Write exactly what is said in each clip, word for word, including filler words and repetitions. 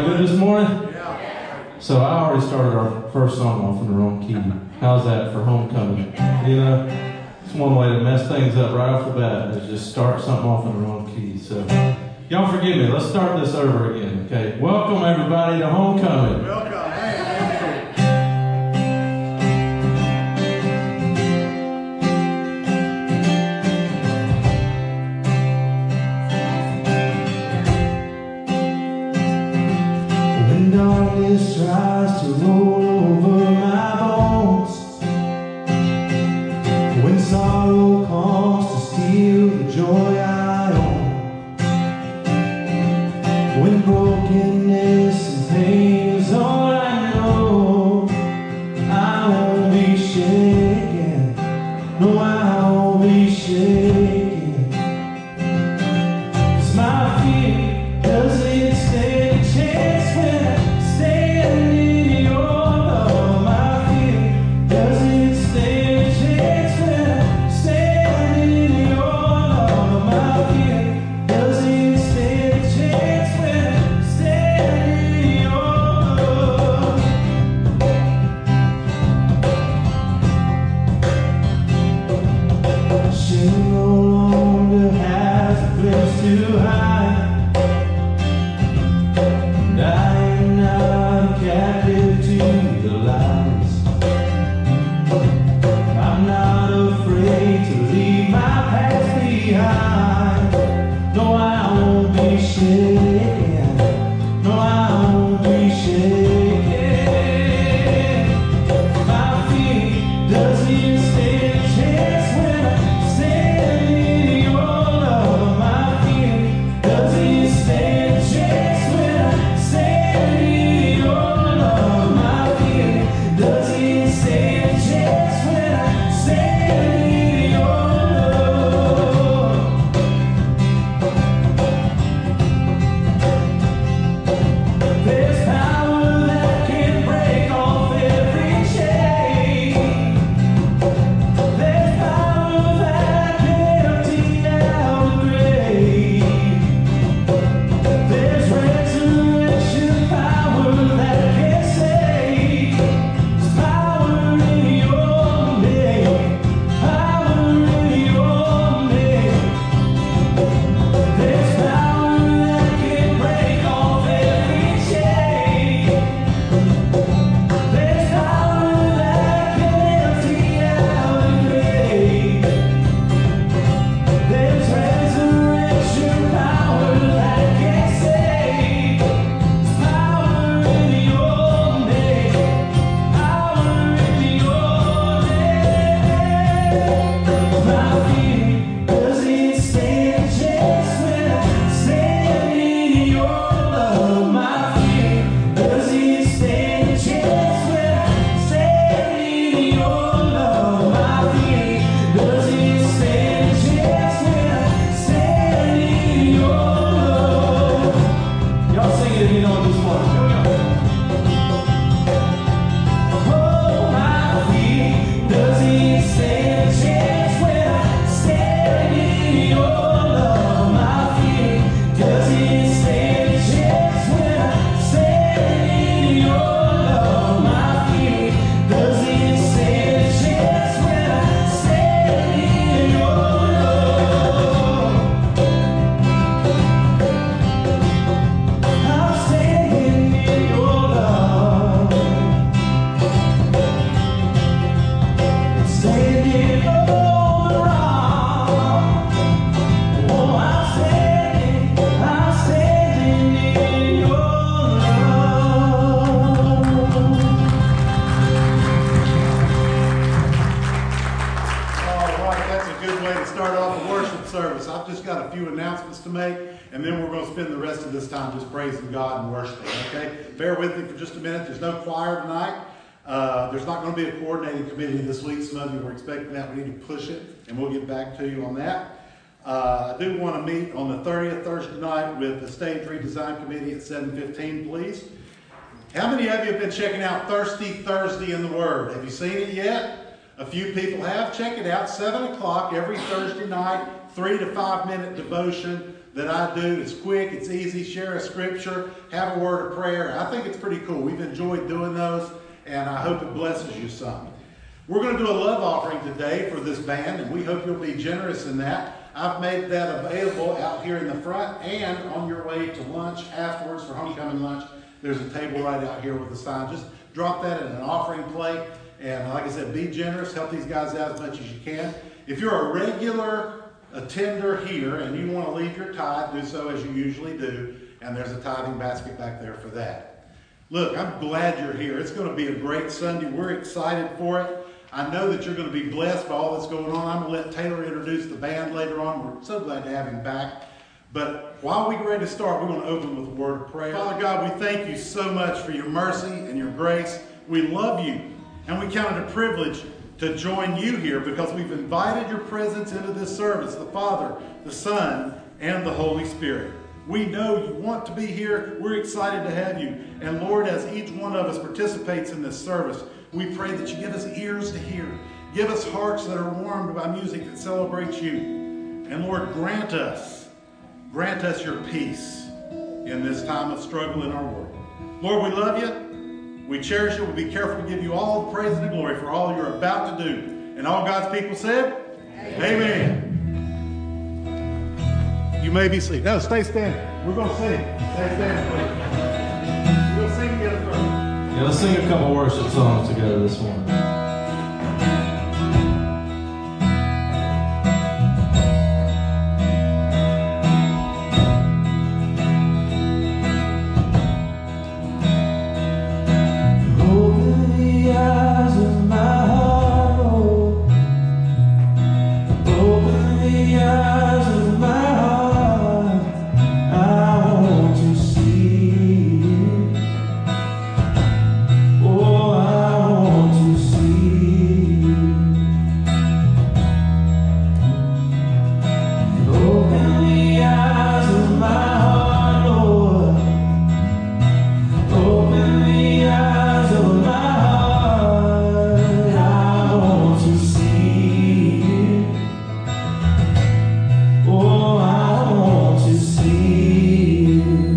Everybody good this morning? Yeah. So I already started our first song off in the wrong key. How's that for homecoming? You know, it's one way to mess things up right off the bat is just start something off in the wrong key. So y'all forgive me. Let's start this over again. Okay. Welcome everybody to homecoming. Welcome. Darkness tries to roll over my bones, when sorrow comes to steal the joy I own, when brokenness and pain is all I know, I won't be shaken, no I won't be shaken, 'cause my fear doesn't stand a chance when I stand in your love. My fear doesn't stand a chance when I stand in your love. My fear doesn't stand a chance when I stand in your love. Shame no longer has a place to hide. And I am not captive to the lies. I'm not afraid to leave my past behind. No, I won't be shaken. No, I won't be shaken. My fear doesn't stand a chance when I stand in your love. My fear doesn't stand a chance when I stand in your love. My fear doesn't stand a chance when I stand in your love. There's power that can break off every chain. There's power that can empty out the grave. There's resurrection power that can save. There's power in your name. Power in your name. There's power that can break off every chain. There's power that can empty out the grave. There's resurrection power that can save. There's power in your name. Power in your name. My fear doesn't stand a chance when I stand in your love. My fear doesn't stand a chance when I stand in your love. My fear doesn't stand a chance when I stand in your love. Y'all sing it if you know this one. Here we go. Oh, my fear doesn't stand a chance when I stand in your love. My fear doesn't stand a chance when I stand in your love. My fear doesn't stand a chance when I stand in your love. I'm standing in your love. Standing on the rock. Oh, I'm standing, I'm standing in your love. All right, that's a good way to start off a worship service. I've just got a few announcements to make, and then we're going to spend the rest of this time just praising God and worshiping, okay? Bear with me for just a minute. There's no choir tonight. Uh, there's not going to be a coordinating committee this week. Some of you were expecting that. We need to push it, and we'll get back to you on that. Uh, I do want to meet on the thirtieth, Thursday night, with the Stage Redesign Committee at seven fifteen, please. How many of you have been checking out Thirsty Thursday in the Word? Have you seen it yet? A few people have. Check it out. seven o'clock every Thursday night, three to five minute devotion that I do. It's quick, it's easy. Share a scripture, have a word of prayer. I think it's pretty cool. We've enjoyed doing those, and I hope it blesses you some. We're going to do a love offering today for this band, and we hope you'll be generous in that. I've made that available out here in the front and on your way to lunch afterwards for homecoming lunch. There's a table right out here with the sign. Just drop that in an offering plate. And like I said, be generous. Help these guys out as much as you can. If you're a regular attender here and you want to leave your tithe, do so as you usually do. And there's a tithing basket back there for that. Look, I'm glad you're here. It's going to be a great Sunday. We're excited for it. I know that you're going to be blessed by all that's going on. I'm going to let Taylor introduce the band later on. We're so glad to have him back. But while we get ready to start, we're going to open with a word of prayer. Father God, we thank you so much for your mercy and your grace. We love you, and we count it a privilege to join you here because we've invited your presence into this service, the Father, the Son, and the Holy Spirit. We know you want to be here. We're excited to have you. And Lord, as each one of us participates in this service, we pray that you give us ears to hear. Give us hearts that are warmed by music that celebrates you. And Lord, grant us, grant us your peace in this time of struggle in our world. Lord, we love you. We cherish you. We'll be careful to give you all the praise and the glory for all you're about to do. And all God's people said, Amen. Amen. You may be seated. No, stay standing. We're going to sing. Stay standing, please. We'll sing together first. Yeah, let's sing a couple worship songs together this morning. Open the eyes of my heart, oh. Open the eyes of my heart. I want to see you. Oh, I want to see you. Open the eyes of my heart, Lord. Open the eyes of my heart. I want to see you. Oh, I want to see you.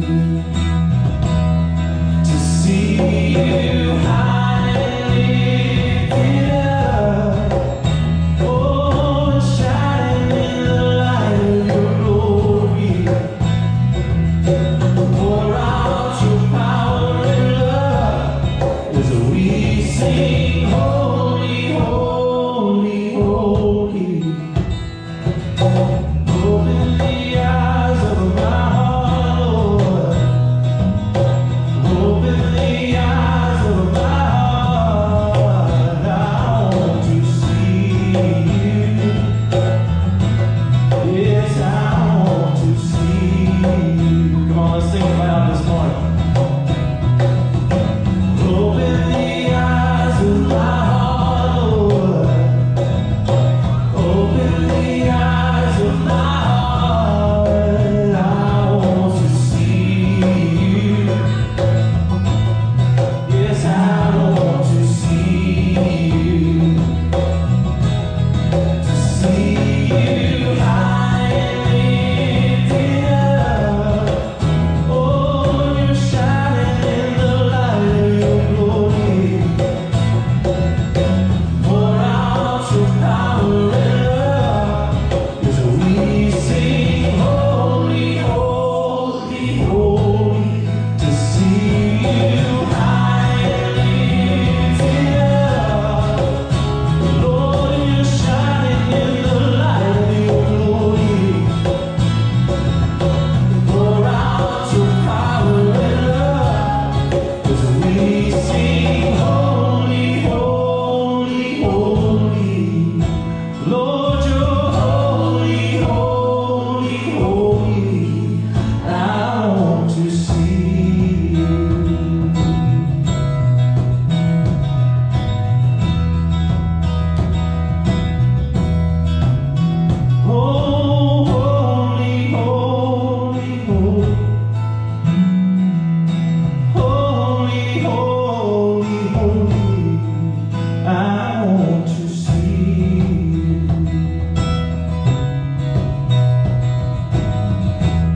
To see you high and lifted up. Oh, shining in the light of your glory. Pour out your power and love as we sing, holy, holy, holy. Open the eyes of my heart, Lord. Open the eyes of my heart. I want to see you. Yes, I want to see you. Come on, let's sing it loud this morning. Open the eyes of my heart, Lord. Open the eyes of my heart. I want to see you. Yes, I want to see you. To see you high and lifted up. Oh, you're shining in the light of your glory. Pour out your power and love as we sing, holy, holy, holy. To see you high and lifted up. Lord, you're shining in the light of your glory. Pour out your power and love as we sing, holy, holy, holy. Lord, you're holy, holy, holy. I want to see you. Oh, holy, holy, holy. Holy, holy, holy. I want to see you.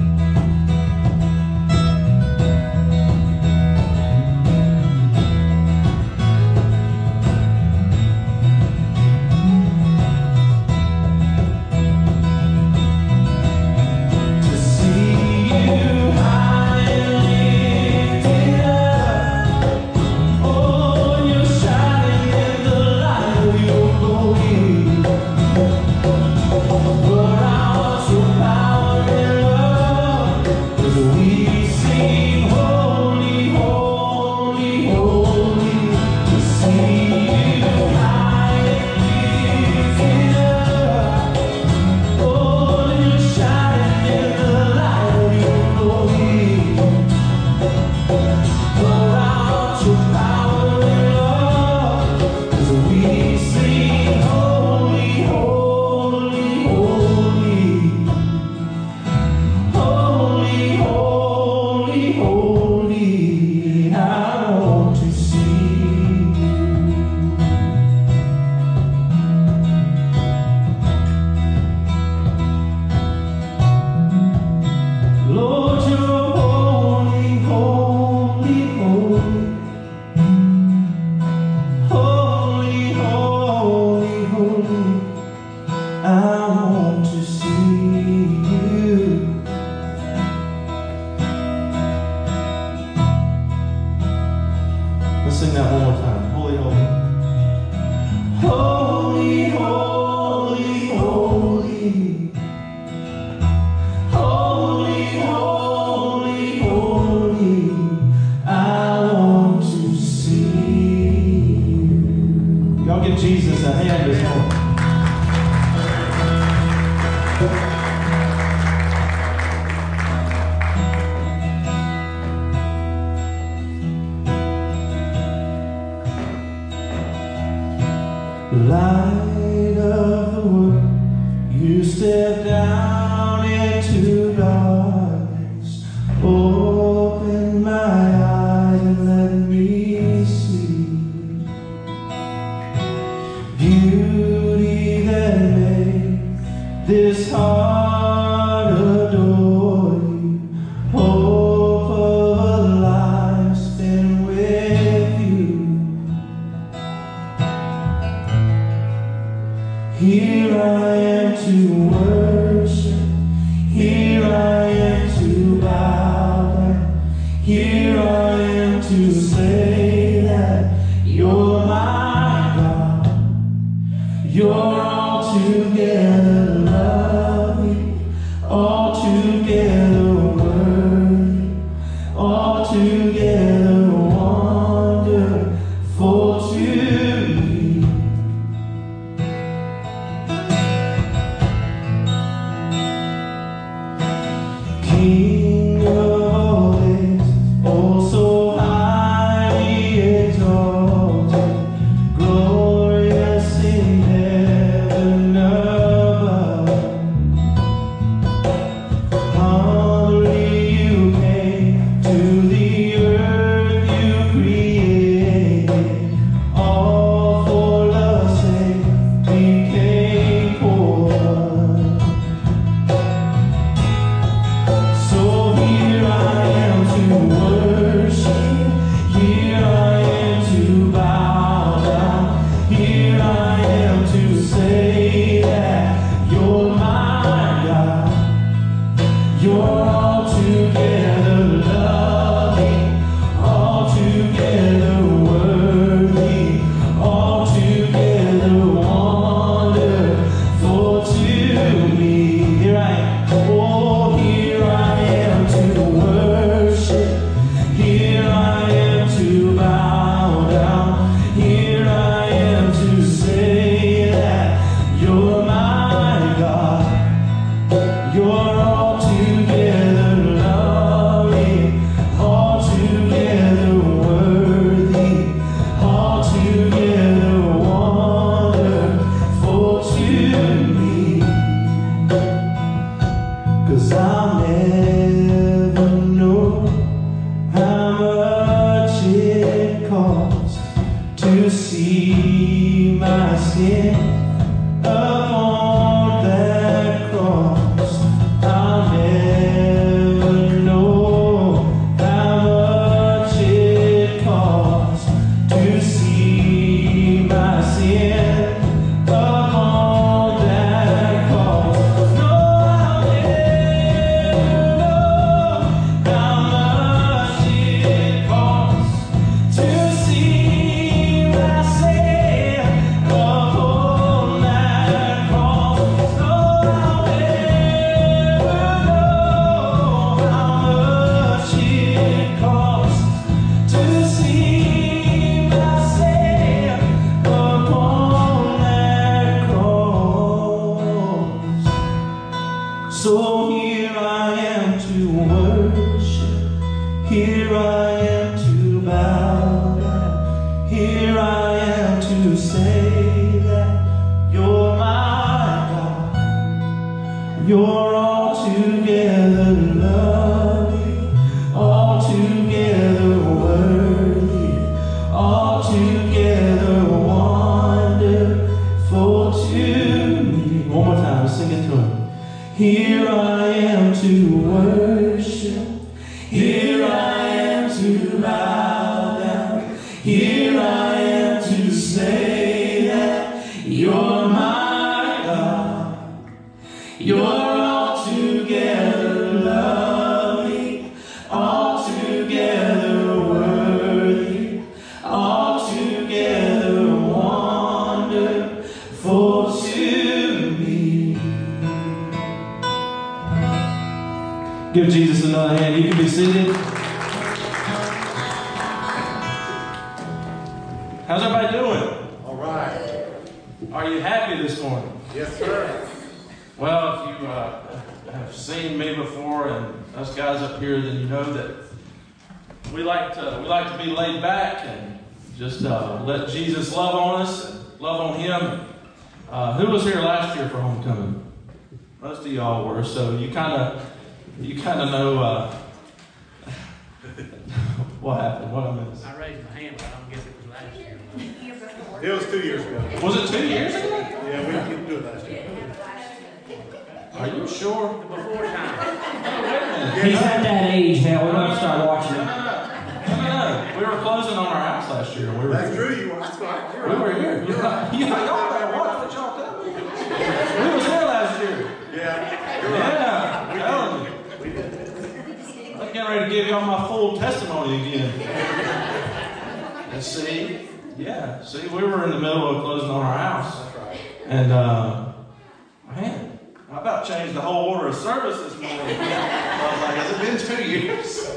Let's sing that one more time. Holy, holy. Holy, holy, holy. Holy, holy, holy. I want to see you. Y'all give Jesus a hand this morning. Light of the world, you step down into darkness. Open my eyes and let me see beauty that makes this heart adore you. Hope of a life spent with you. Here I am to worship, here I am to bow down, here I am to say that you're my God. You're altogether lovely, altogether worthy, altogether wonderful to me. King of all days, oh so highly exalted, glorious in heaven above. Humbly you came to the earth you created, all for love's sake became poor. So here I am to worship, here I am to bow down, here I am to say that you're my God. You're altogether loving, altogether worthy, altogether wonderful to me. Here I am. Oh, here I am to worship, here I am to bow down, here I am to say that you're my God. You're altogether loving, altogether worthy, altogether wonderful to me. 'Cause I'll never know how much it costs to see my sin upon that cross. I'll never know how much it costs to see my sin upon that cross. No, I'll never know how much it costs to see my sin upon that cross. No, I'll never know how much it costs to see my sin upon that cross. So here I am to worship, here I am to bow down, here I am to say that you're my God. You're altogether loving, altogether worthy, altogether wonderful to me. One more time, sing it to him. Here I am to worship, here I am to bow down, here I am to say that you're my God. You're altogether loving, altogether worthy, altogether Give Jesus another hand. You can be seated. How's everybody doing? All right. Are you happy this morning? Yes, sir. Well, if you uh, have seen me before and us guys up here, then you know that we like to we like to be laid back and just uh, let Jesus love on us and love on Him. Uh, who was here last year for homecoming? Most of y'all were, so you kind of you kind of know uh, what happened. What I missed. I raised my hand, but I don't guess it was last year. It was two years ago. Was it two years ago? Yeah, we didn't do it last year. Are you sure? Before time. Oh, wait a minute. He's at that age now. We're going to start watching No, him. no, no, no. We were closing on our house last year. And we were That's true. You were. That's right. You're We right. were here. You're right. You know, y'all better watch what y'all do. We was here last year. Yeah. You're right. Yeah, I'm telling you. We did. I'm getting ready to give y'all my full testimony again. And see, yeah, see, we were in the middle of closing on our house. That's right. And, uh, man, I about changed the whole order of service this morning. I was like, has it been two years?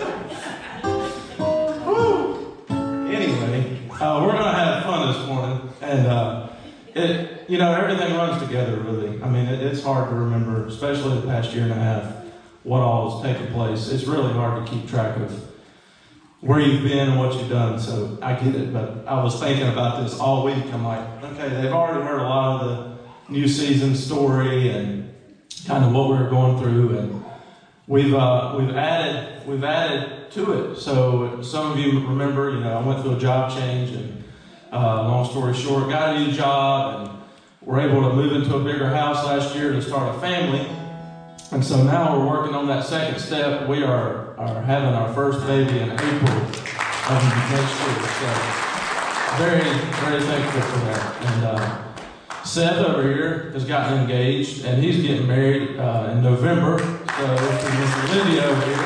Woo! Anyway, uh, we're going to have fun this morning. And, uh, it, you know, everything runs together, really. I mean, it, it's hard to remember, especially the past year and a half, what all has taken place. It's really hard to keep track of where you've been and what you've done. So I get it, but I was thinking about this all week. I'm like, okay, they've already heard a lot of the new season story and kind of what we were going through, and we've uh, we've added we've added to it. So some of you remember, you know, I went through a job change, and uh, long story short, got a new job, and were able to move into a bigger house last year to start a family. And so now we're working on that second step. We are, are having our first baby in April of next year. So very, very thankful for that. And uh, Seth over here has gotten engaged, and he's getting married uh, in November. So this is Mister Lydia over here.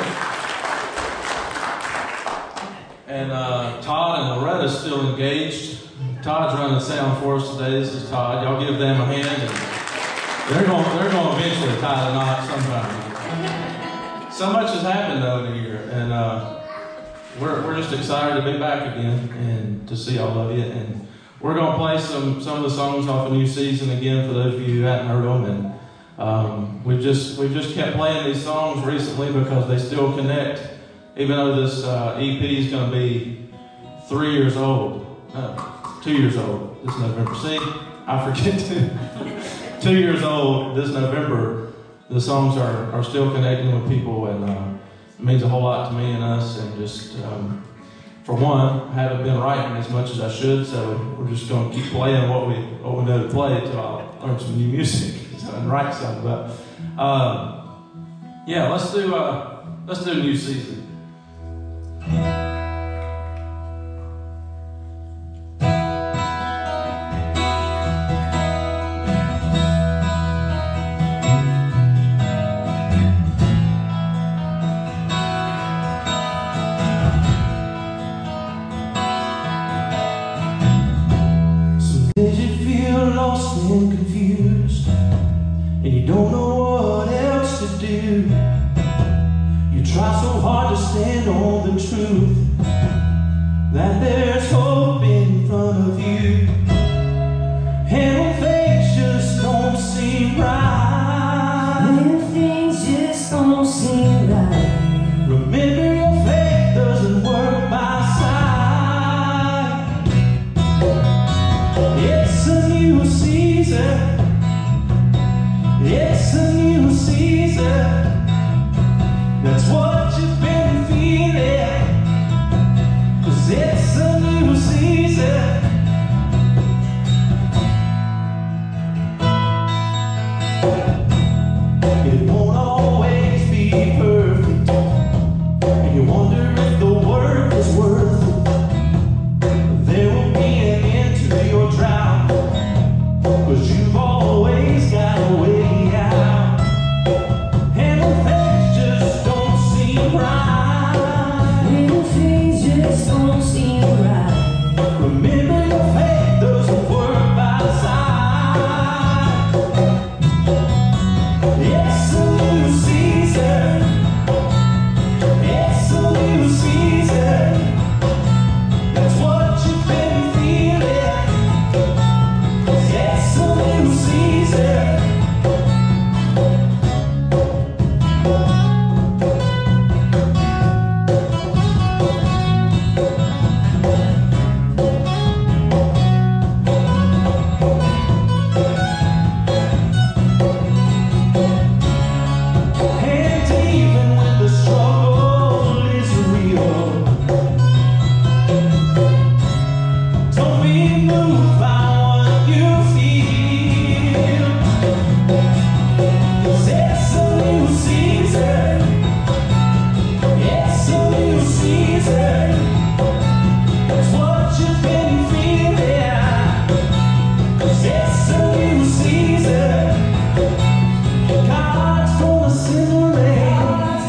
And uh, Todd and Loretta's still engaged. Todd's running the sound for us today. This is Todd. Y'all give them a hand. And They're going, they're going to eventually tie the knot sometime. So much has happened though in a year, and uh, we're we're just excited to be back again and to see all of you. And we're going to play some some of the songs off a new season again for those of you who hadn't heard them. And um, we've just we've just kept playing these songs recently because they still connect, even though this uh, E P is going to be three years old, no, two years old this November. See, I forget to. Two years old this November. The songs are, are still connecting with people, and uh, it means a whole lot to me and us. And just um, for one, I haven't been writing as much as I should, so we're just going to keep playing what we what we know to play until I learn some new music and write some. But um, yeah, let's do uh, let's do a new season. And confused, and you don't know what else to do. You try so hard to stand on the truth that there's hope in front of you, and when things just don't seem right, when things just don't seem right, remember your faith doesn't work by sight. It's a new season. It's a new season. That's what you've been feeling. moved by what you feel. 'Cause it's a new season. It's a new season. That's what you've been feeling. 'Cause it's a new season. God's gonna send the rain.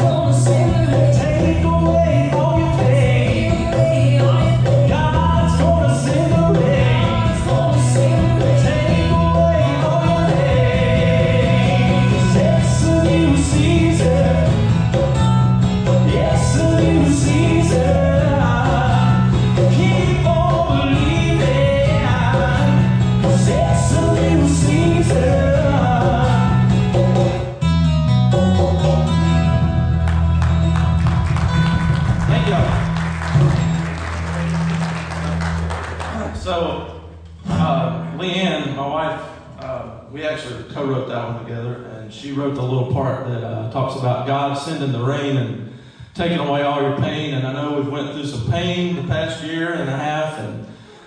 Take away all your pain. God's gonna send the rain. Take away all your pain. 'Cause it's a new season. It's a new season. Keep on believing. 'Cause it's a new season. Thank you. So, uh, Leanne, my wife, uh, we actually co-wrote that one together, and she wrote the little part that uh, talks about God sending the rain and taking away all your pain. And I know we've went through some pain the past year and a half, and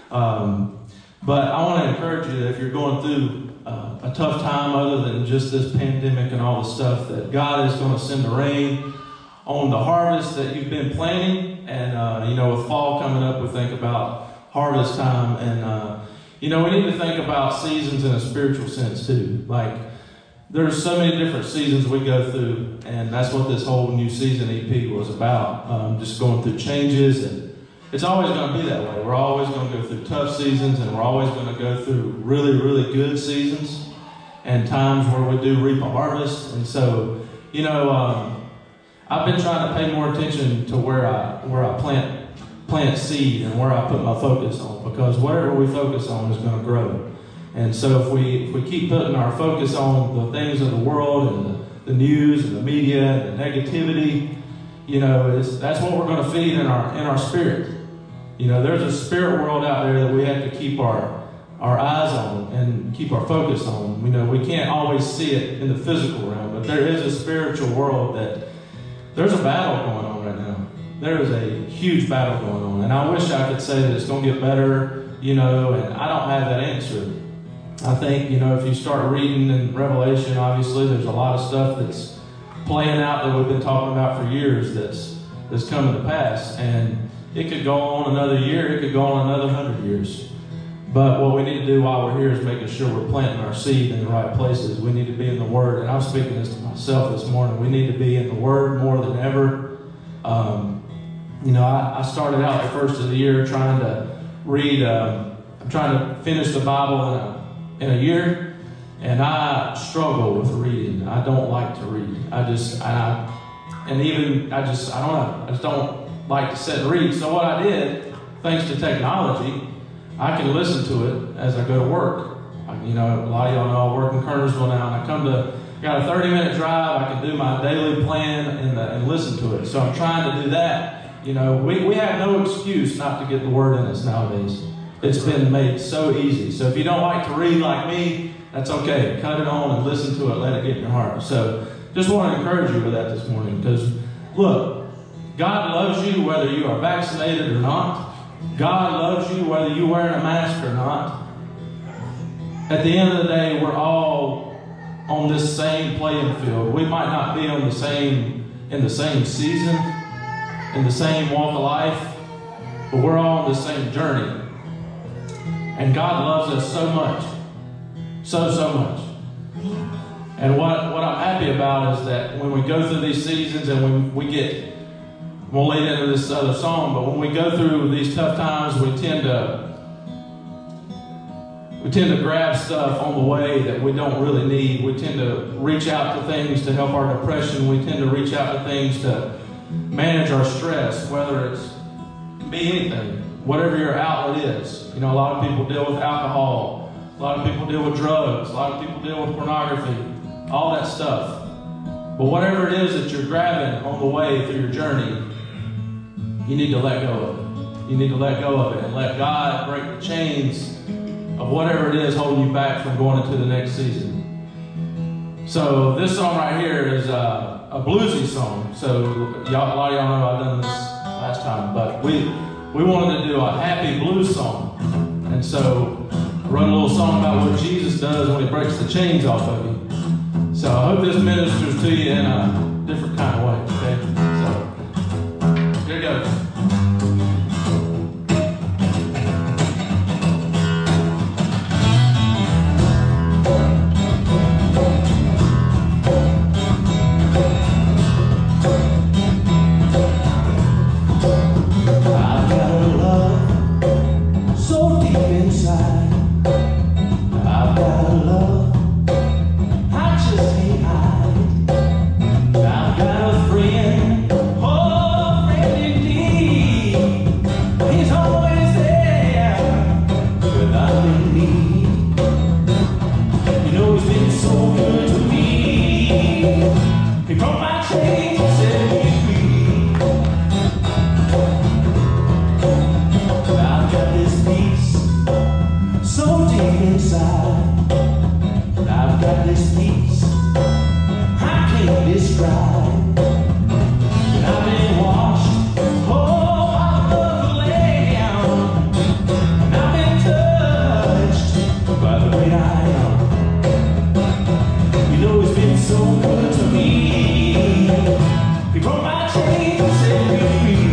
um, but I want to encourage you that if you're going through uh, a tough time other than just this pandemic and all the stuff, that God is going to send the rain on the harvest that you've been planting. And uh, you know, with fall coming up, we think about harvest time, and uh, you know, we need to think about seasons in a spiritual sense too. Like, there's so many different seasons we go through, and that's what this whole new season E P was about. Um, just going through changes, and it's always going to be that way. We're always going to go through tough seasons, and we're always going to go through really, really good seasons and times where we do reap a harvest. And so, you know, um, I've been trying to pay more attention to where I where I plant plant seed and where I put my focus on, because whatever we focus on is going to grow. And so if we if we keep putting our focus on the things of the world and the, the news and the media and the negativity, you know, it's, that's what we're going to feed in our in our spirit. You know, there's a spirit world out there that we have to keep our our eyes on and keep our focus on. You know, we can't always see it in the physical realm, but there is a spiritual world that there's a battle going on right now. There is a huge battle going on, and I wish I could say that it's going to get better, you know, and I don't have that answer. I think, you know, if you start reading in Revelation, obviously there's a lot of stuff that's playing out that we've been talking about for years that's that's coming to pass, and it could go on another year, it could go on another hundred years. But what we need to do while we're here is making sure we're planting our seed in the right places. We need to be in the Word, and I'm speaking this to myself this morning. We need to be in the Word more than ever. Um, you know, I, I started out the first of the year trying to read. Um, I'm trying to finish the Bible in a in a year, and I struggle with reading. I don't like to read. I just, I, and even, I just, I don't know, I just don't like to sit and read. So what I did, thanks to technology, I can listen to it as I go to work. I, you know, a lot of y'all know I work in Kernersville now, and I come to, got a thirty minute drive, I can do my daily plan and, uh, and listen to it. So I'm trying to do that. You know, we, we have no excuse not to get the Word in us nowadays. It's been made so easy. So if you don't like to read like me, that's okay. Cut it on and listen to it. Let it get in your heart. So just want to encourage you with that this morning, because look, God loves you whether you are vaccinated or not. God loves you whether you're wearing a mask or not. At the end of the day, we're all on this same playing field. We might not be on the same in the same season, in the same walk of life, but we're all on the same journey. And God loves us so much. So, so much. And what, what I'm happy about is that when we go through these seasons and when we get, we'll lead into this other song, but when we go through these tough times, we tend to we tend to grab stuff on the way that we don't really need. We tend to reach out to things to help our depression. We tend to reach out to things to manage our stress, whether it's it can be anything. Whatever your outlet is. You know, a lot of people deal with alcohol. A lot of people deal with drugs. A lot of people deal with pornography. All that stuff. But whatever it is that you're grabbing on the way through your journey, you need to let go of it. You need to let go of it and let God break the chains of whatever it is holding you back from going into the next season. So this song right here is a, a bluesy song. So y'all, a lot of y'all know I've done this last time, but we we wanted to do a happy blues song. And And so I wrote a little song about what Jesus does when he breaks the chains off of you. So I hope this ministers to you in a different kind of way, okay? So here it goes. I've got a love so deep inside. I've got a love I just can't hide. I've got a friend, oh, a friend indeed. He's always there when I'm in need. You know he's been so good to me. He broke my chains and set me free. I've got this peace so deep inside. I've got this peace I can't describe. And I've been washed, oh, by the Lamb. And I've been touched by the great I am. You know he's been so good to me. He broke my chains and set me free.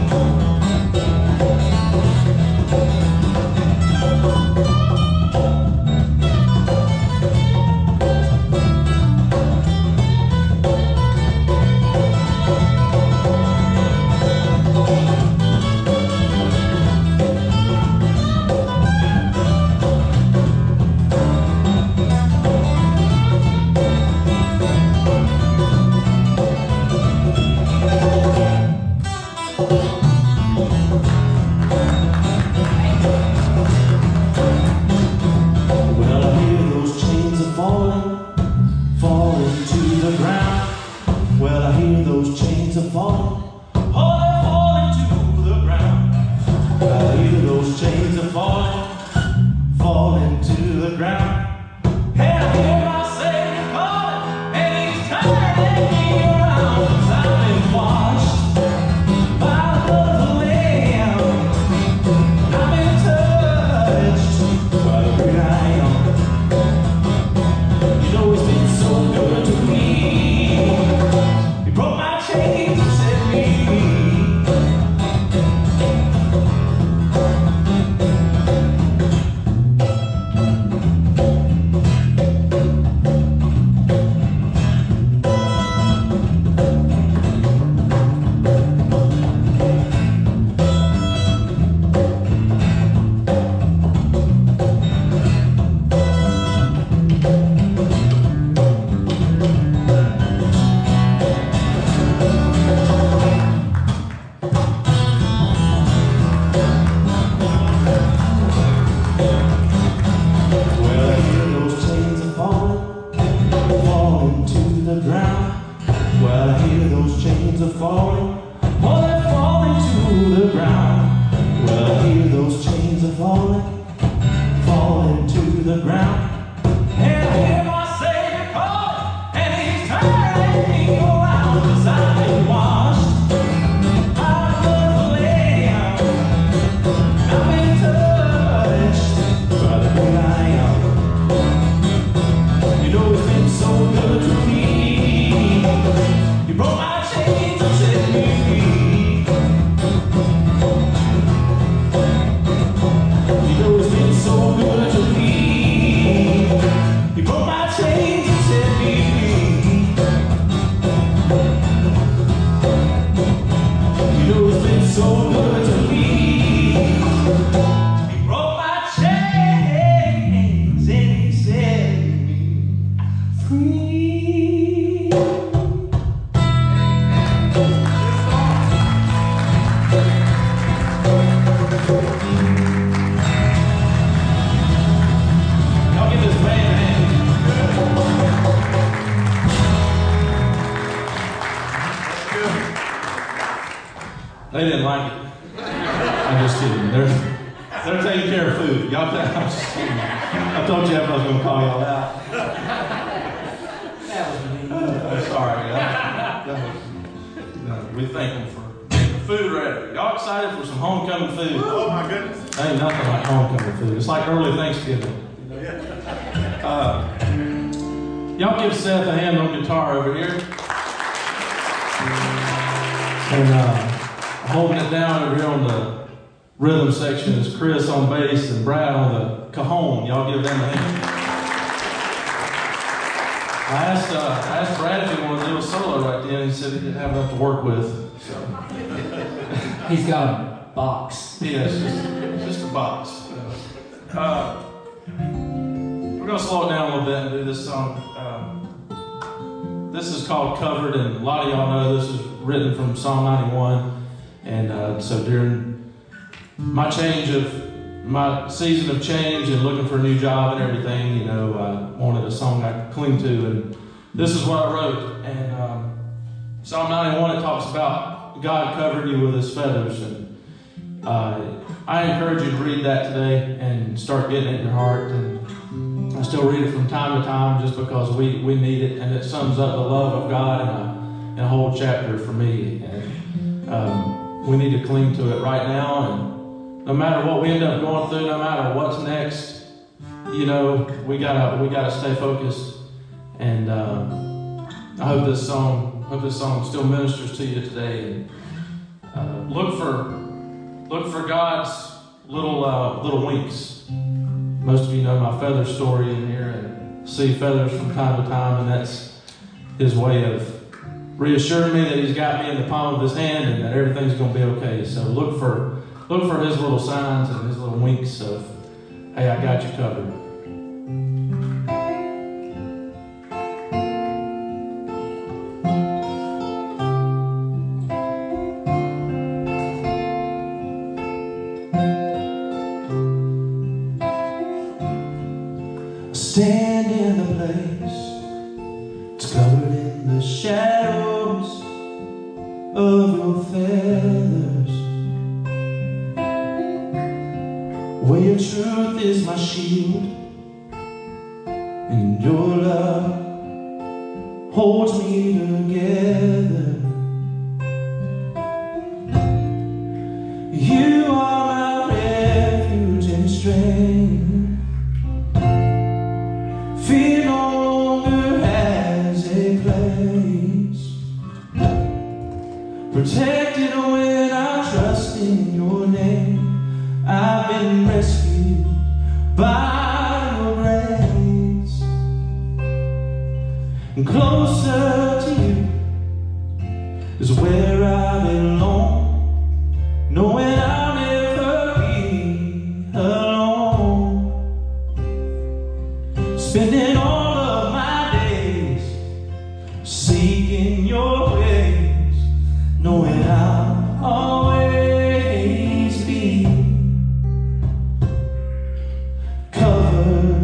Well, I hear those chains are falling, falling to the ground. Well, I hear those chains are falling, oh, they're falling to the ground. Well, I hear those chains are falling, falling to the ground. And I hear my Savior calling, and he's turning me around. 'Cause I've been washed by the blood of the Lamb. I've been touched by the great I am. You know he's been so good to me. He broke my chains and set me free. Well, I hear those chains are falling, falling to the ground. Well, I hear those chains are falling, oh, they're falling to the ground. Well, I hear those chains are falling, falling to the ground. And I hear my Savior calling, and he's turning me around. 'Cause I've been washed by the blood of the Lamb. I've been touched by the great I am. You know he's been so good to me. He broke my chains and set me free. You know he's been so good to me. He broke my chains and set me free. You know he's been so good to me. He broke my chains and he set me free. Y'all give this band a hand. They didn't like it. I'm just kidding. They're, they're taking care of food. Y'all, I'm just kidding. I told you I was going to call y'all out. That was me. I'm sorry. That, that was, no, we thank them for making food ready. Y'all excited for some homecoming food? Oh my goodness. Ain't nothing like homecoming food. It's like early Thanksgiving. Uh, y'all give Seth a hand on guitar over here. And uh, holding it down over here on the rhythm section is Chris on bass and Brad on the cajon. Y'all give them a hand. I asked, uh, I asked Brad if he wanted to do a solo right then. He said he didn't have enough to work with. So. He's got a box. Yeah, it's just, it's just a box. Uh, we're going to slow it down a little bit and do this song. Um, this is called Covered, and a lot of y'all know this is written from Psalm ninety-one. And uh, so during my change of, my season of change and looking for a new job and everything, you know, I wanted a song I could cling to. And this is what I wrote. And um, Psalm ninety-one, it talks about God covered you with his feathers. And uh, I encourage you to read that today and start getting it in your heart. And I still read it from time to time just because we, we need it. And it sums up the love of God in a, in a whole chapter for me. And um, we need to cling to it right now. And no matter what we end up going through, no matter what's next, you know, we gotta we gotta stay focused. And uh, I hope this song, hope this song still ministers to you today. And uh, look for look for God's little uh, little winks. Most of you know my feather story in here, and see feathers from time to time, and that's his way of reassuring me that he's got me in the palm of his hand and that everything's going to be okay. So look for look for his little signs and his little winks of, hey, I got you covered. Stand in the place, it's covered in the shadows of your feathers, where your truth is my shield, and your love holds me together. You are my refuge and strength. Fear no longer has a place. Protected when I trust in your name. I've been rescued by your grace. And closer to you is where I belong, knowing I'll never be alone. Spending all of my days seeking your ways, knowing I'll always be covered.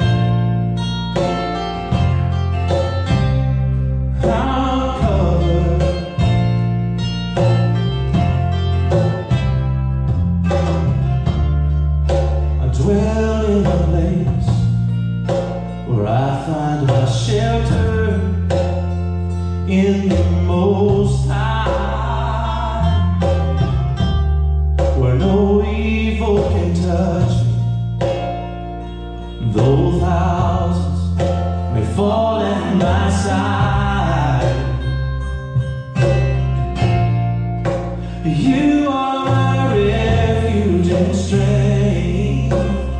I'm covered. I dwell in a place where I find my shelter in the Most High, where no evil can touch me, though thousands may fall at my side. You are my refuge and strength.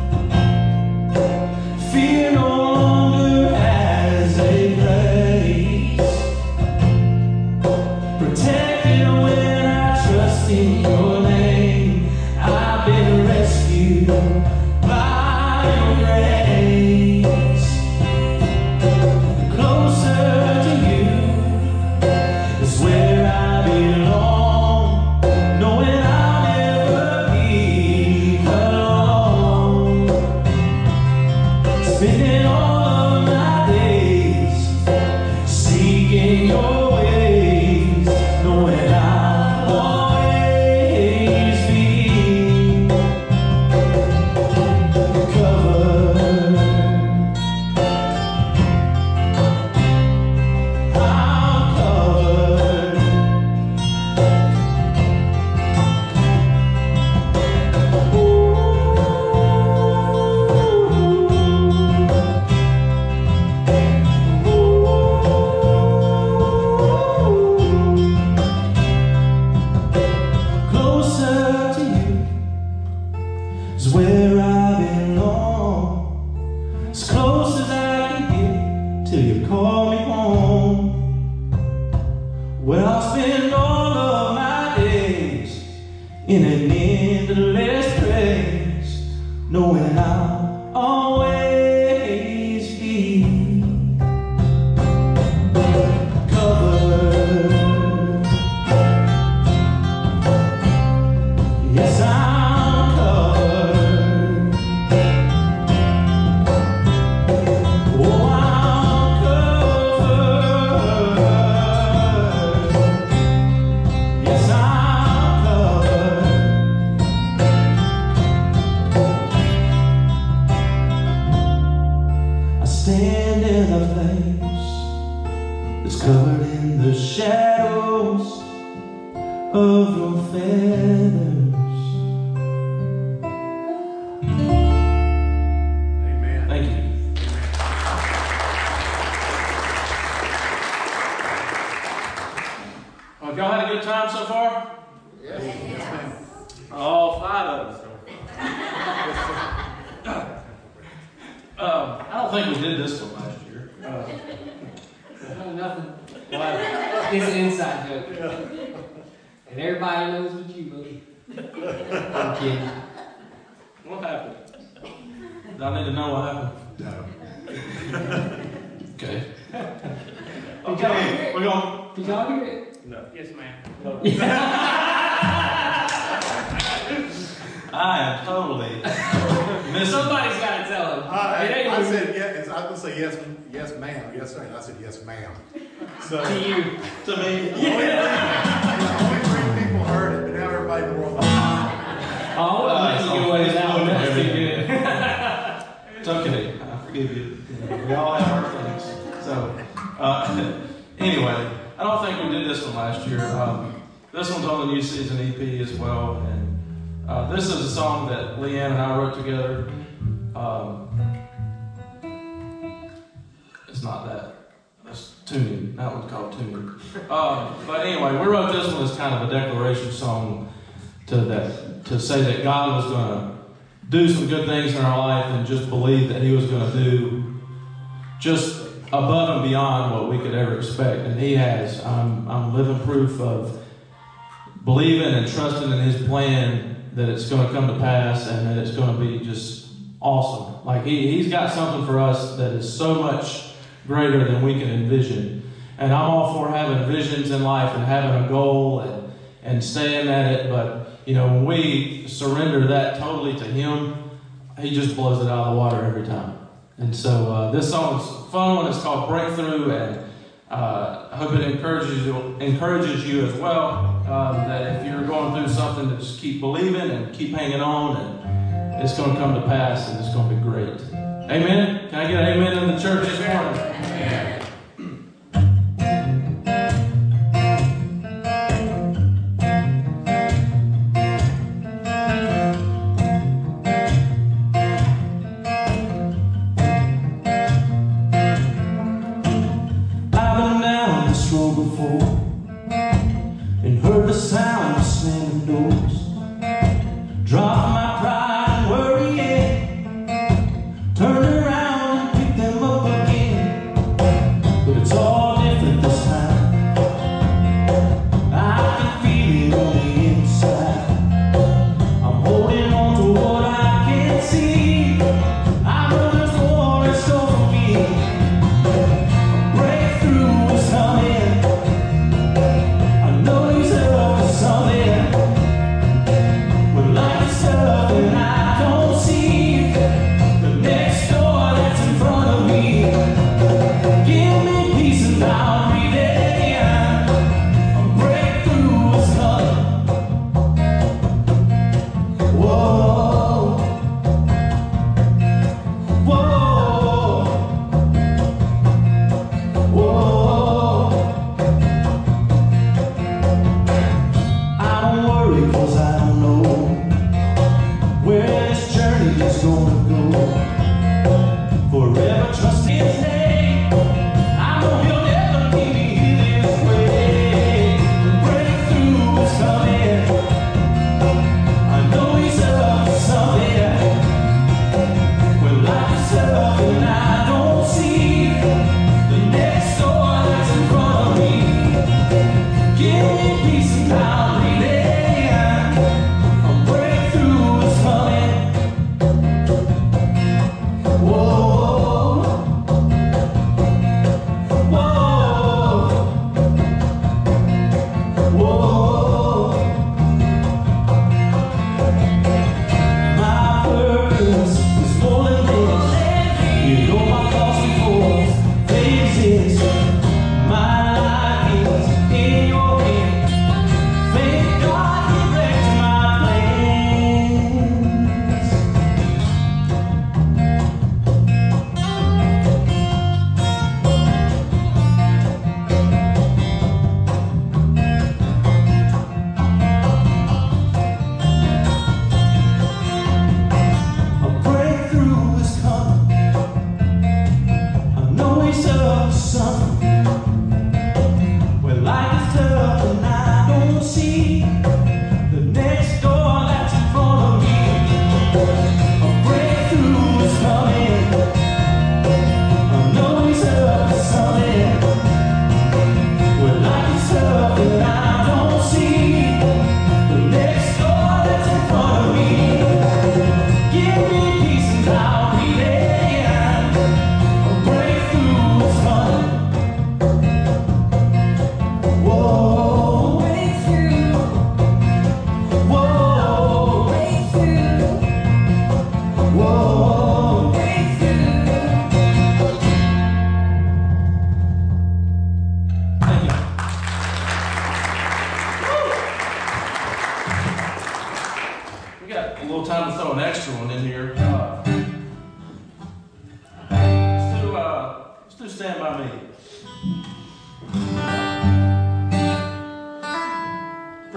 Fear no longer has a place. and I'll always be covered. Yes, I'm covered. Oh, I'm covered. Yes, I'm covered. I stand in a place that's covered in the shadows of your feathers. Amen. Thank you. Well, y'all had a good time so far? Yes, ma'am. All five of us. um, I don't think we did this one last year. Uh, No, nothing. It's an inside joke. And everybody knows what you believe. I'm kidding. what happened? Do I need to know what happened? No. Okay. Did y'all hear it? We're going. Did y'all hear it? No. Yes, ma'am. I am totally missing. Somebody's got to tell him. I, It ain't I me. said yes. I was gonna say yes, yes, ma'am. Yes, sir. And I said yes, ma'am. So To you. To me. only, three, only three people heard it, but now everybody in the world. Oh, well, Nice. you can go away now. That's too good. It's okay. I forgive you. We all have our things. So, uh, anyway, I don't think we did this one last year. Um, this one's on the new season E P as well. And uh, this is a song that Leanne and I wrote together. Um, it's not that. That's tuning. That one's called tuning. Um, but anyway, we wrote this one as kind of a declaration song to that, to say that God was going to do some good things in our life and just believe that He was going to do just above and beyond what we could ever expect. And He has. I'm, I'm living proof of believing and trusting in His plan that it's going to come to pass and that it's going to be just awesome. Like he, He's got something for us that is so much greater than we can envision. And I'm all for having visions in life and having a goal and, and staying at it. But, you know, when we surrender that totally to Him, He just blows it out of the water every time. And so uh, this song's a fun one. It's called Breakthrough. And uh, I hope it encourages you, encourages you as well. Um, that if you're going through something, to just keep believing and keep hanging on. And it's going to come to pass and it's going to be great. Amen? Can I get an amen in the church this morning? Amen. I've been down this road before and heard the sound of slamming doors. Dropped my pride and worry, yeah. Turned around and picked them up again.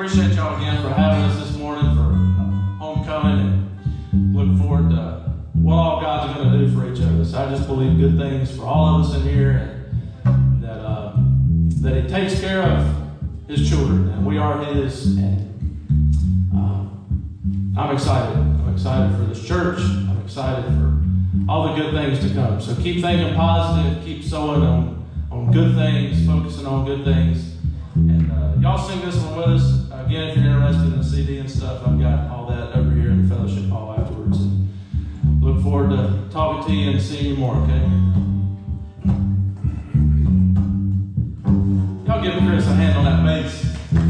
appreciate y'all again for having us this morning for uh, homecoming, and look forward to what all God's going to do for each of us. I just believe good things for all of us in here, and that uh, that He takes care of His children, and we are His. And um, I'm excited. I'm excited for this church. I'm excited for all the good things to come. So keep thinking positive. Keep sowing on on good things, focusing on good things. And uh, y'all sing this one with us. Again, if you're interested in the C D and stuff, I've got all that over here in the fellowship hall afterwards. And look forward to talking to you and seeing you more, okay? Y'all give Chris a hand on that bass.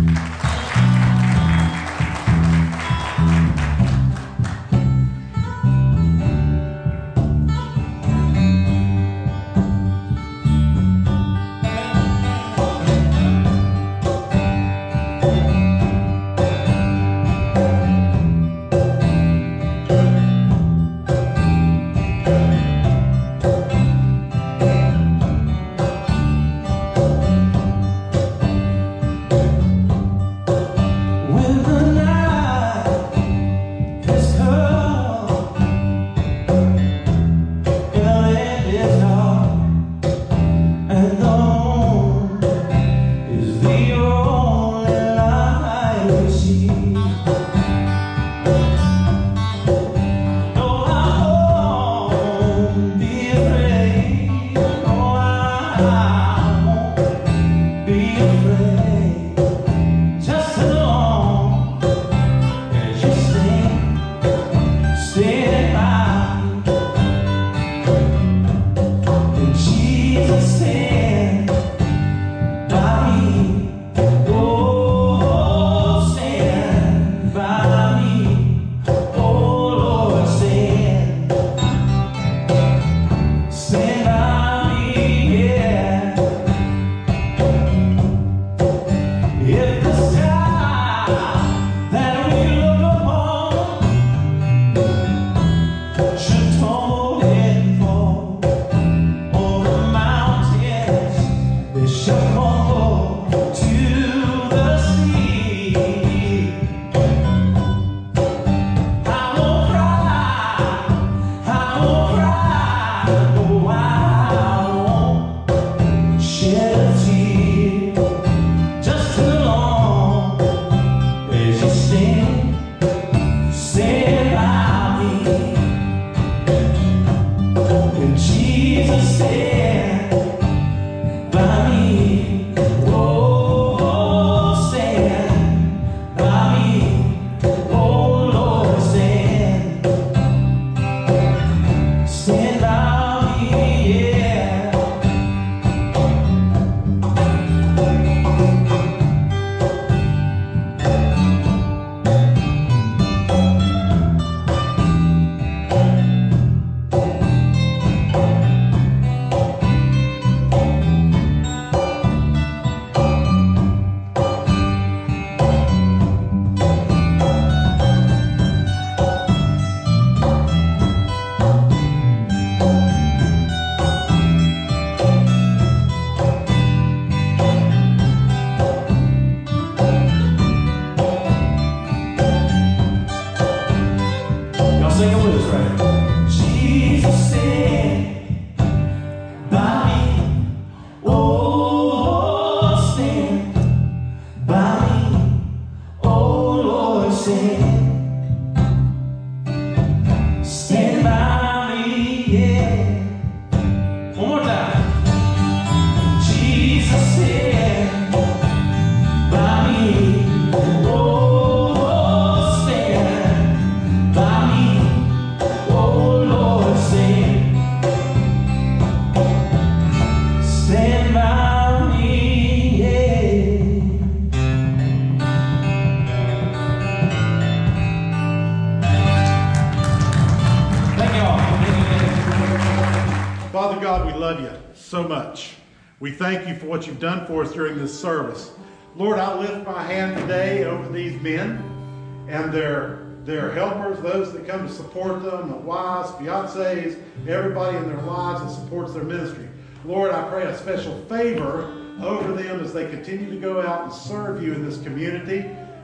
Father God, we love you so much. We thank you for what you've done for us during this service. Lord, I lift my hand today over these men and their, their helpers, those that come to support them, the wives, fiancés, everybody in their lives that supports their ministry. Lord, I pray a special favor over them as they continue to go out and serve you in this community.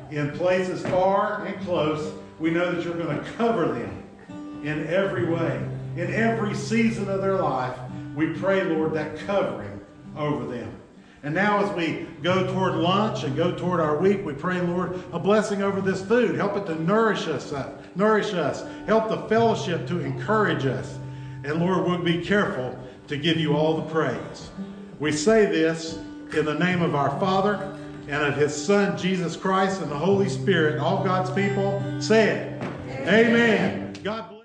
in places far and close. We know that you're going to cover them in every way, in every season of their life. We pray, Lord, that covering over them. And now as we go toward lunch and go toward our week, we pray, Lord, a blessing over this food. Help it to nourish us, uh, nourish us. Help the fellowship to encourage us. And Lord, we'll be careful to give you all the praise. We say this in the name of our Father and of his Son, Jesus Christ, and the Holy Spirit. All God's people say it. Amen. Amen. God bless.